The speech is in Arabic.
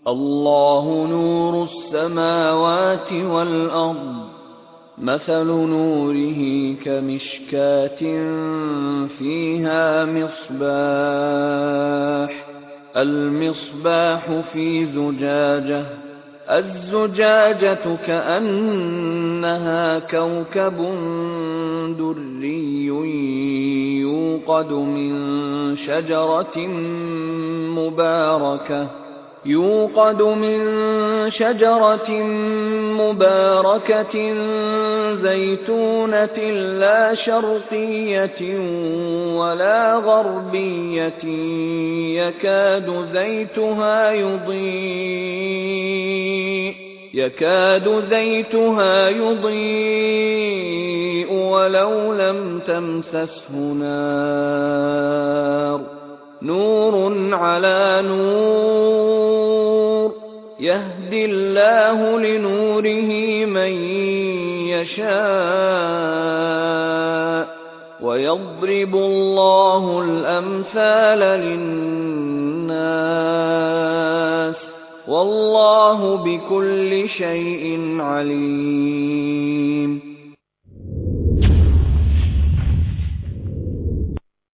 الله نور السماوات والأرض. مثل نوره كمشكاة فيها مصباح، المصباح في زجاجة، الزجاجة كأنها كوكب دري يوقد من شجرة مباركة زيتونة لا شرقية ولا غربية يكاد زيتها يضيء ولو لم تمسسه نار، نور على نور، يهدي الله لنوره من يشاء، ويضرب الله الأمثال للناس، والله بكل شيء عليم.